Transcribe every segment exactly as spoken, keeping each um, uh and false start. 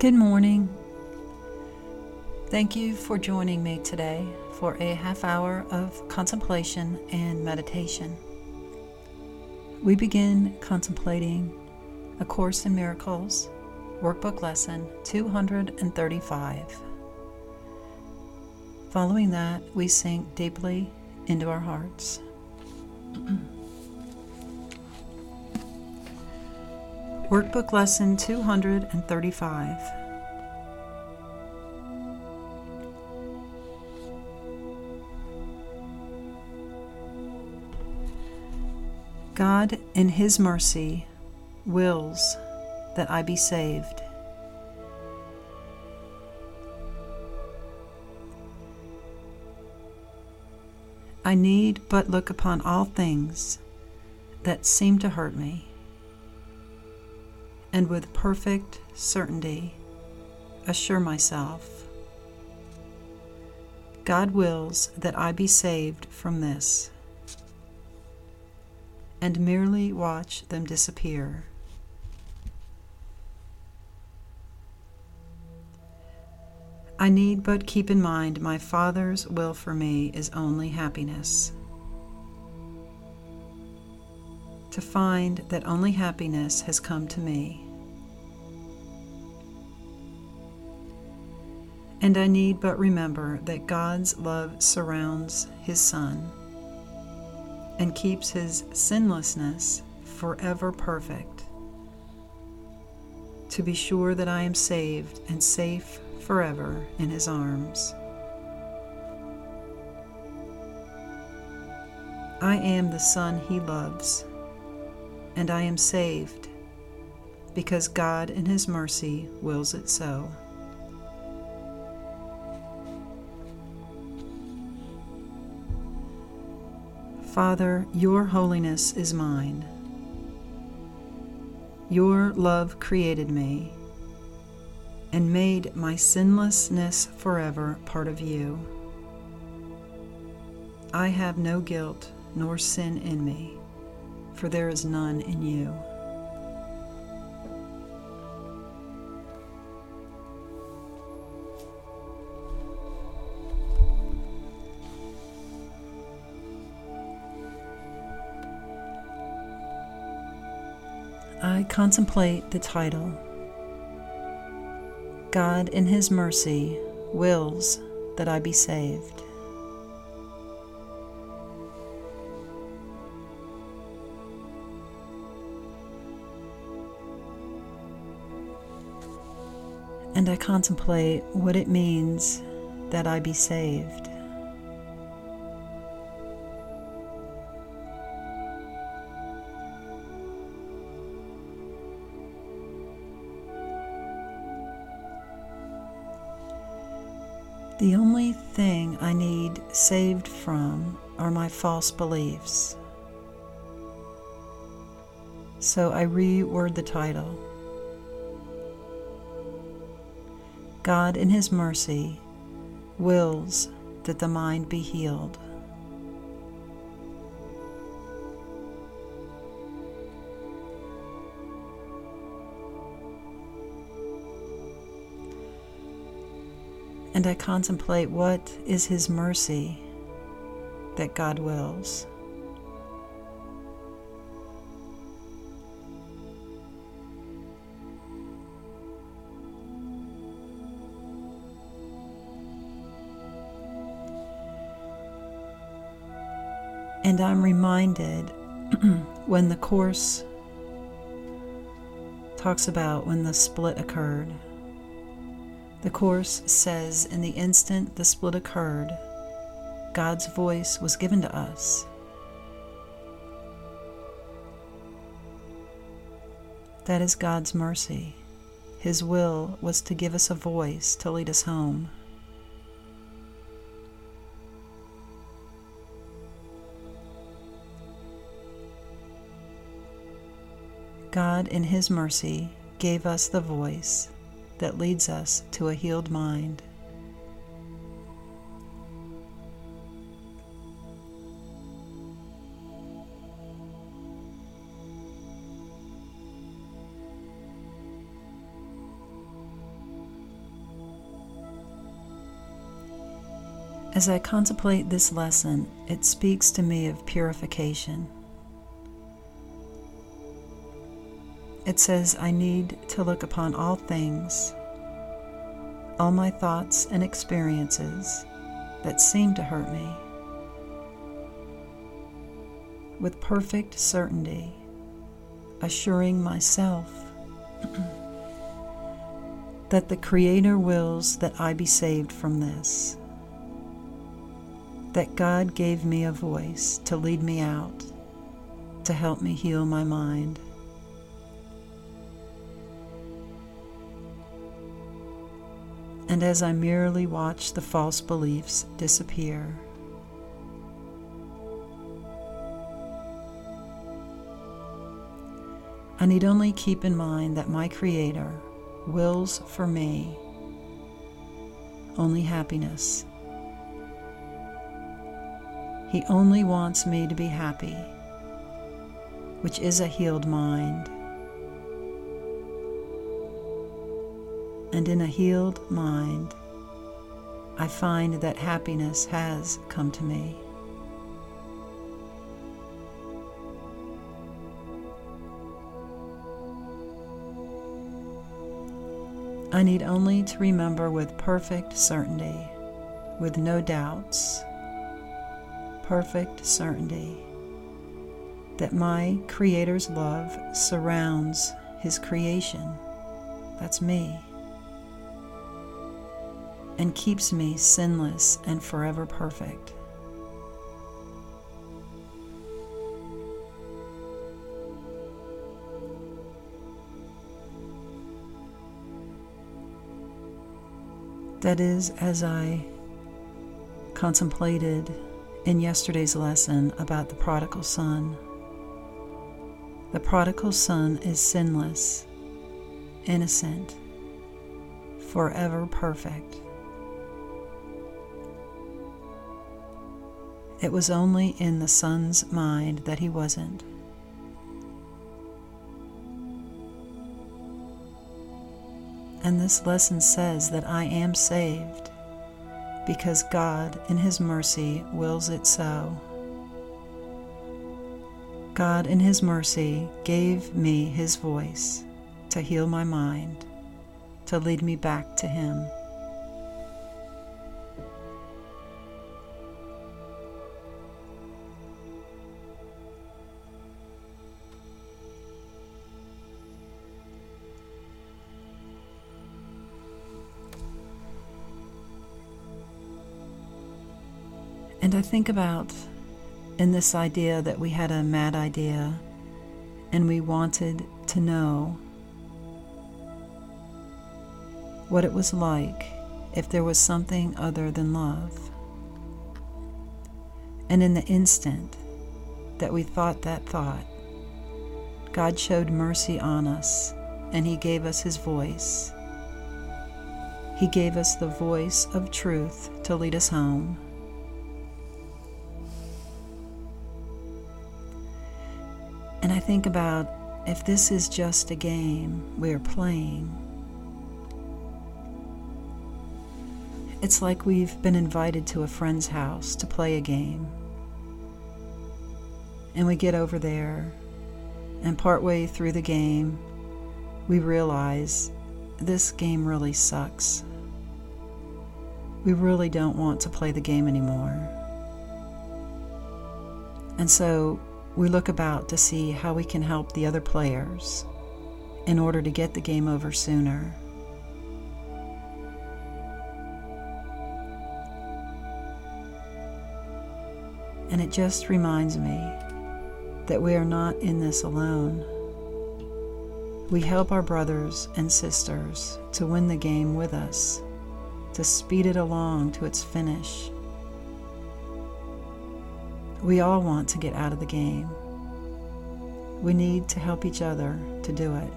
Good morning. Thank you for joining me today for a half hour of contemplation and meditation. We begin contemplating A Course in Miracles, Workbook Lesson two hundred thirty-five. Following that, we sink deeply into our hearts. Workbook Lesson two hundred thirty-five. God, in His mercy, wills that I be saved. I need but look upon all things that seem to hurt me, and with perfect certainty assure myself, God wills that I be saved from this, and merely watch them disappear. I need but keep in mind my Father's will for me is only happiness. To find that only happiness has come to me. And I need but remember that God's love surrounds His Son and keeps His sinlessness forever perfect, to be sure that I am saved and safe forever in His arms. I am the Son He loves, and I am saved because God in His mercy wills it so. Father, your holiness is mine. Your love created me and made my sinlessness forever part of you. I have no guilt nor sin in me, for there is none in you. I contemplate the title, God in His mercy wills that I be saved. And I contemplate what it means that I be saved. The only thing I need saved from are my false beliefs. So I reword the title. God in His mercy wills that the mind be healed. And I contemplate what is His mercy that God wills. And I'm reminded when the Course talks about when the split occurred. The Course says, in the instant the split occurred, God's voice was given to us. That is God's mercy. His will was to give us a voice to lead us home. God, in His mercy, gave us the voice that leads us to a healed mind. As I contemplate this lesson, it speaks to me of purification. It says I need to look upon all things, all my thoughts and experiences that seem to hurt me, with perfect certainty, assuring myself that the Creator wills that I be saved from this, that God gave me a voice to lead me out, to help me heal my mind. And as I merely watch the false beliefs disappear, I need only keep in mind that my Creator wills for me only happiness. He only wants me to be happy, which is a healed mind. And in a healed mind, I find that happiness has come to me. I need only to remember with perfect certainty, with no doubts, perfect certainty, that my Creator's love surrounds His creation, that's me, and keeps me sinless and forever perfect. That is, as I contemplated in yesterday's lesson about the prodigal son. The prodigal son is sinless, innocent, forever perfect. It was only in the son's mind that he wasn't. And this lesson says that I am saved because God, in His mercy, wills it so. God, in His mercy, gave me His voice to heal my mind, to lead me back to Him. And I think about in this idea that we had a mad idea and we wanted to know what it was like if there was something other than love. And in the instant that we thought that thought, God showed mercy on us and He gave us His voice. He gave us the voice of truth to lead us home. And I think about if this is just a game we are playing, it's like we've been invited to a friend's house to play a game. And we get over there, and partway through the game, we realize this game really sucks. We really don't want to play the game anymore. And so we look about to see how we can help the other players in order to get the game over sooner. And it just reminds me that we are not in this alone. We help our brothers and sisters to win the game with us, to speed it along to its finish. We all want to get out of the game. We need to help each other to do it.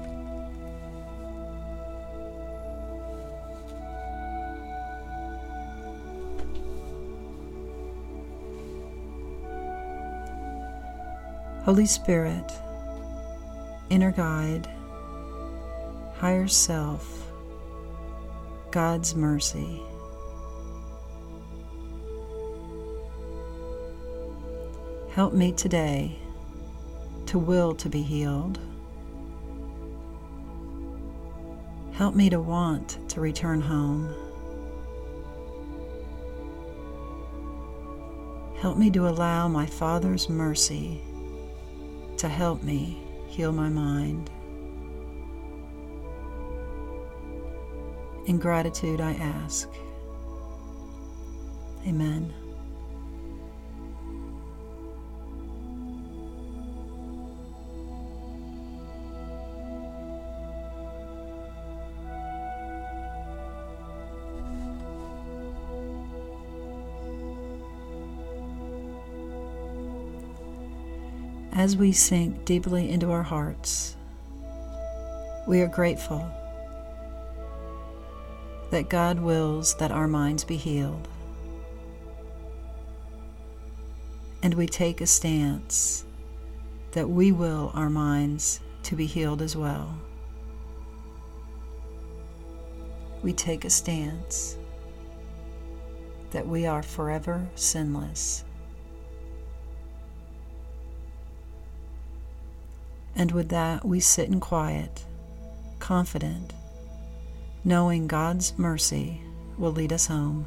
Holy Spirit, inner guide, higher self, God's mercy, Help me today to will to be healed. Help me to want to return home. Help me to allow my Father's mercy to help me heal my mind. In gratitude I ask. Amen. As we sink deeply into our hearts, we are grateful that God wills that our minds be healed. And we take a stance that we will our minds to be healed as well. We take a stance that we are forever sinless. And with that, we sit in quiet, confident, knowing God's mercy will lead us home.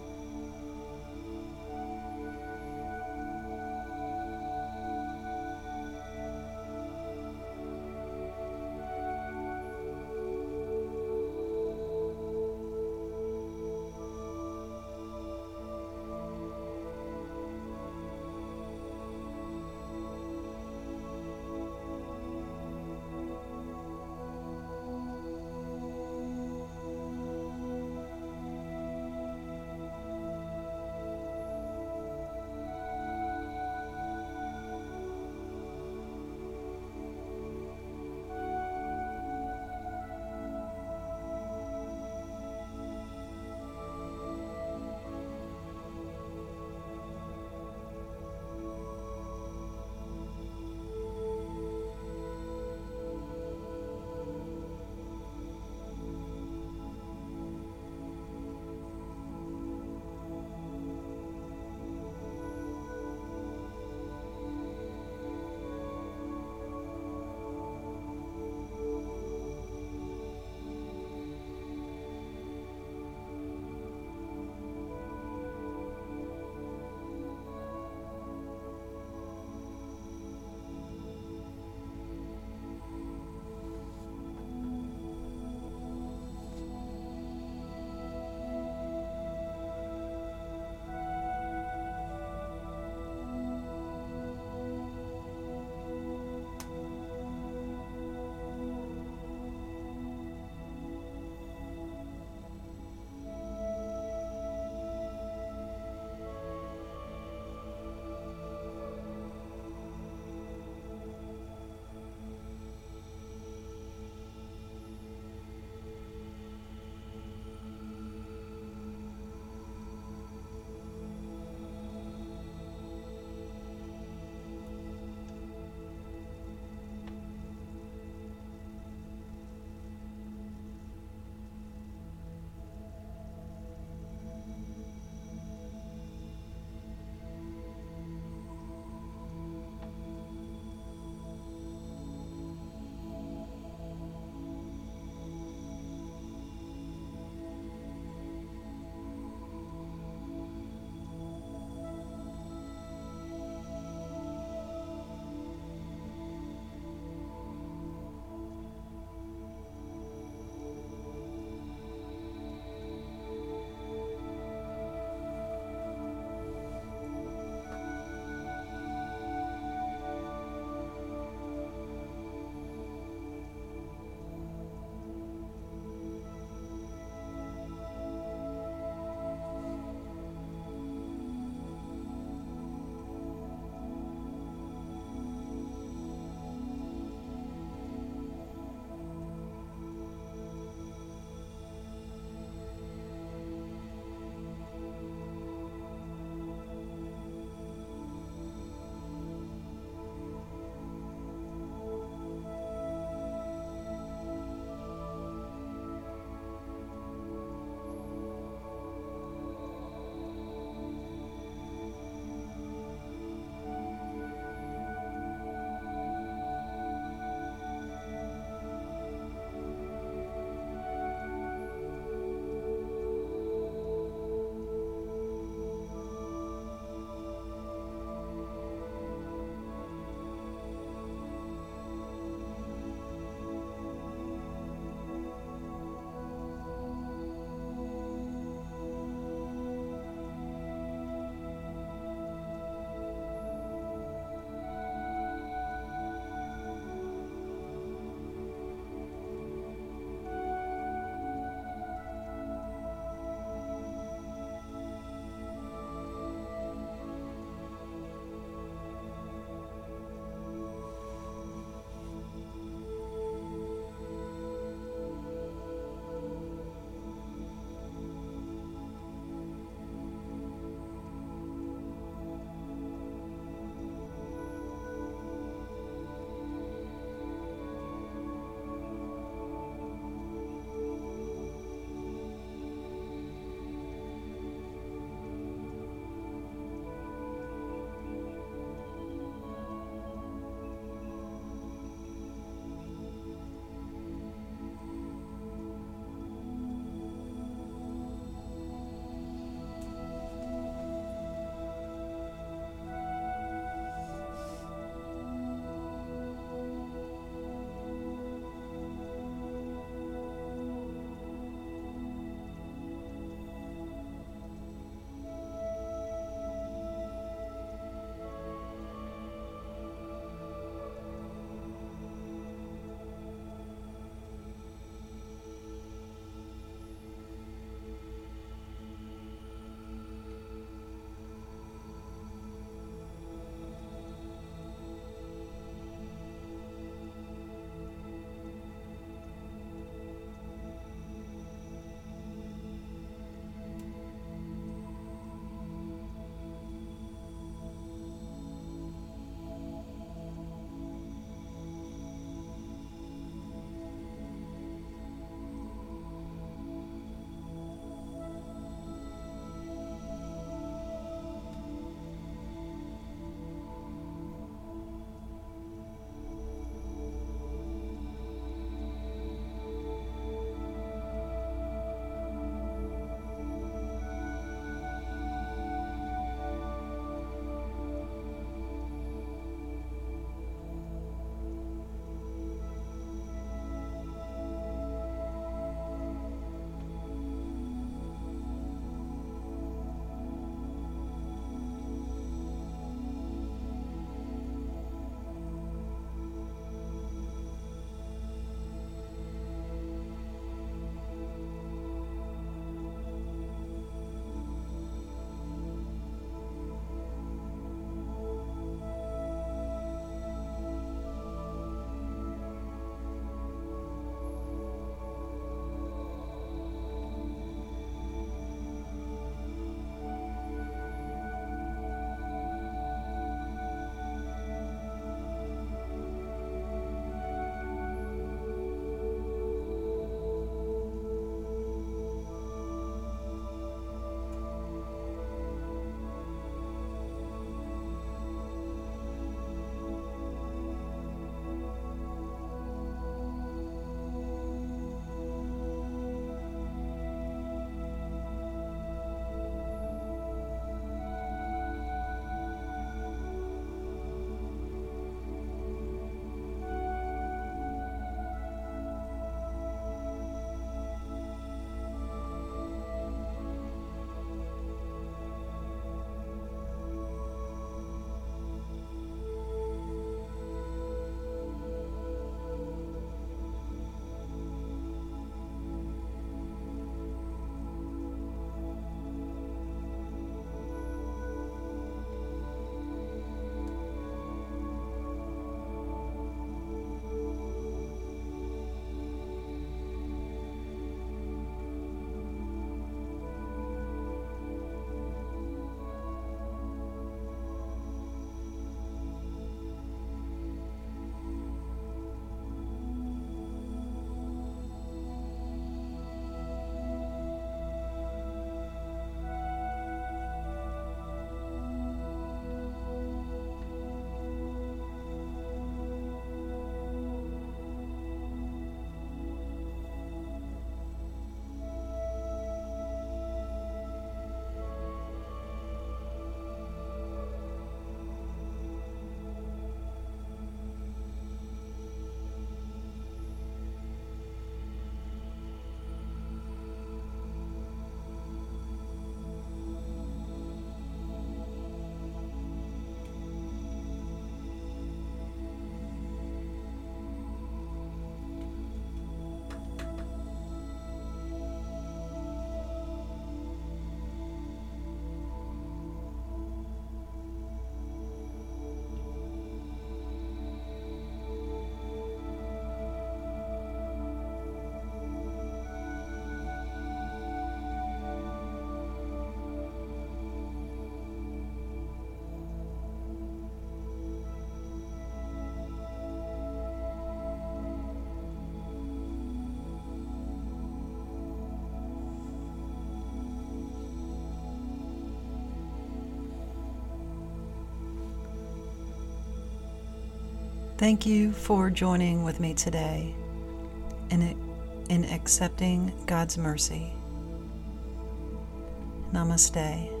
Thank you for joining with me today in, in accepting God's mercy. Namaste.